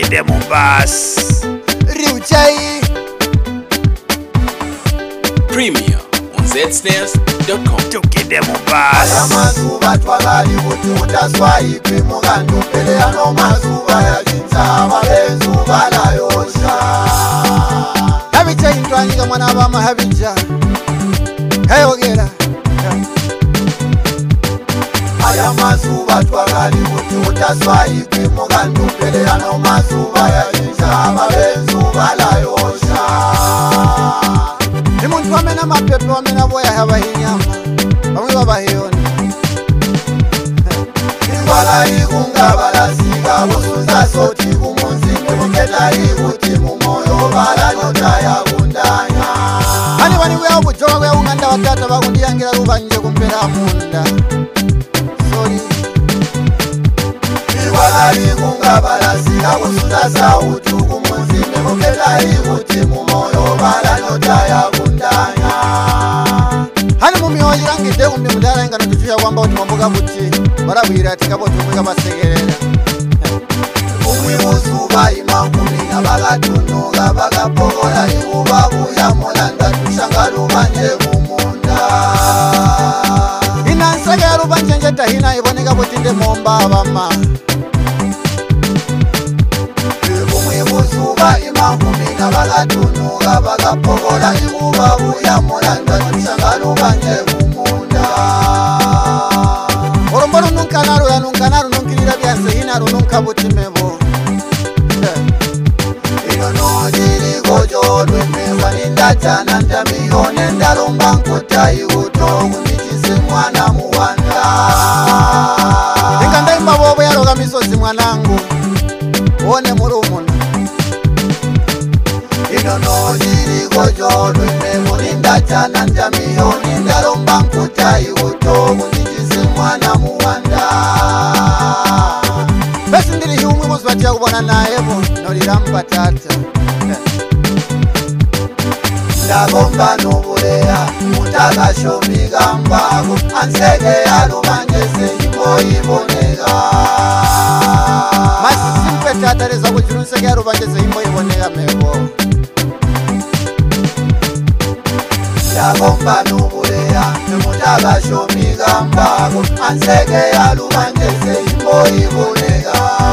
Tugende mu bus Riuchai Premier on zsnares.com. Tugende mu bus Amazuba twalali buti utaswaipe mugandu pele ano mazuba ya jinzaba benzu bala yosha Habicha intwanyika mwana bama habicha Heyo gela Aya mazuba twalali buti utaswaipe mugandu pele ano mazuba ya jinzaba benzu bala yosha Nimuntu wamena mapepe wamena boya habahinyama Bamwe babahiyoni Ingwala ikunga balasika Busuza soti kumunzime Buketa ikuti mumoyo Bala nyota ya kundanya Hani wani wea kuchoka wea unganda watata Bakundi yangira ruba nje kumpera munda Sorry Ingwala ikunga balasika Busuza sauti kumunzime Buketa ikuti mumoyo Bala nyota ya kundanya Hani mumioji rangi degu mbi mudara inga nutuchuya wamba uti mambuga buti Barabwira atika botu mwika basegerera Umwi muzuba imakumina bagatunuga bagapogola Iubabu ya mulanda tushangaru banje kumunda Inansagaru banje njeta hina iboneka butinde momba abama Umwi muzuba imakumina bagatunuga bagapogola Iubabu ya mulanda tushangaru banje kumunda Orombolo nunkanaru nunkirira byanse hinaru nunkabutimebo Ino nojiri gojo lwemeba nindachana ndamiyone ndalomba nkutayi utogu ndichise mwana muwanda Inga ndaimba bobo yaroga misozi mwanangu One murumuna Ino nojiri gojo lwemeba nindachana ndamiyone ndalomba nkutayi utogu ndichise mwana muwanda Besi ndiri hiumwi musbatia kubona naebo Noliramba tata Ndagomba nubulea Mutaka shomiga mbago Ansege ya lubangese Ibo ibonega Masi simpe tata reza kujiru Nsege ya lubangese Ibo ibonega mebo Ndagomba nubulea Mutaka shomiga mbago Ansege ya lubangese Ibo ibonega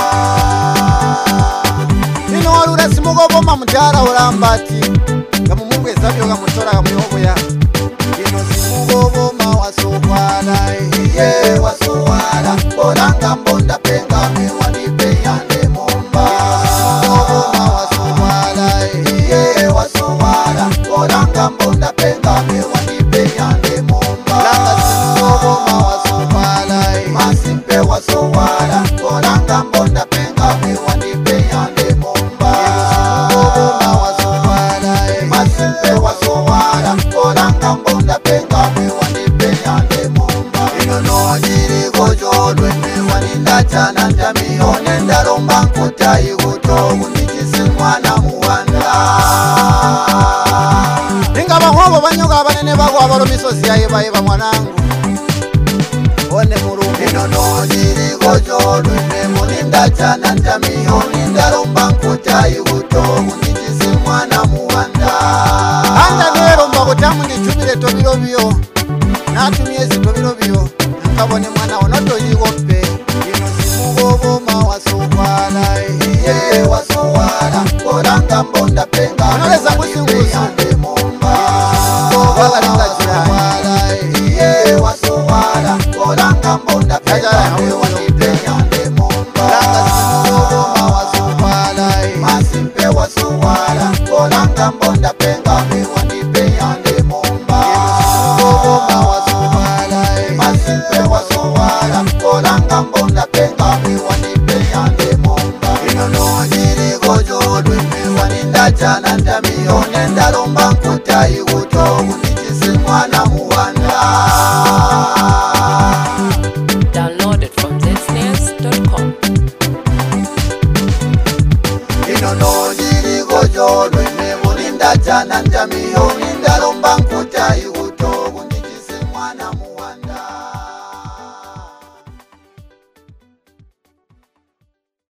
Nino walura simugoboma mutara ulambati Gamumungwe zabyo gamutora gamuyobo ya Nino simugoboma wasowala Iye wasowala Bolanga mbonda penga mewanipe yande momba Simugoboma wasowala Iye wasowala Bolanga mbonda penga mewanipe yande momba Langa simugoboma wasowala Masimpe wasowala Bolanga mbonda penga mewanipe yande momba Simugoboma wasowala Masimpe wasowala Bolanga mbonda penga mewanipe yande momba Ino nojiri gojo lweme wanindachana ndamiyone ndalomba nkutayi utogu ndichise mwana muwanda Inga bahobo banyoga abanene bagwa balo misozi yayeba mwanangu One murumu Ino nojiri gojo lweme wanindachana ndamiyone ndalomba nkutayi utogu ndichise mwana muwanda Anda nero mbakutamu ndichumile tobirobyo Natumiezi tobirobyo Nkabone mwana onoto yigope Ino simugoboma wasowala Iye wasowala Bolanga mbonda penga Onoleza ngusingusi yande momba Simugoboma wasowala Iye wasowala Bolanga mbonda penga mewanipe yande momba Langa simugoboma wasowala Masimpe wasowala Bolanga mbonda penga mewanipe yande momba Simugoboma wasowala Masimpe wasowala Bolanga mbonda penga mewanipe yande momba Ino nojiri gojo lweme wanindachana ndamiyone ndalomba nkutayi utogu ndichise mwana muwanda Download it from zsnares.com. Ino nojiri gojo lweme wanindachana ndamiyone ndalomba nkutayi utogu ndichise mwana muwanda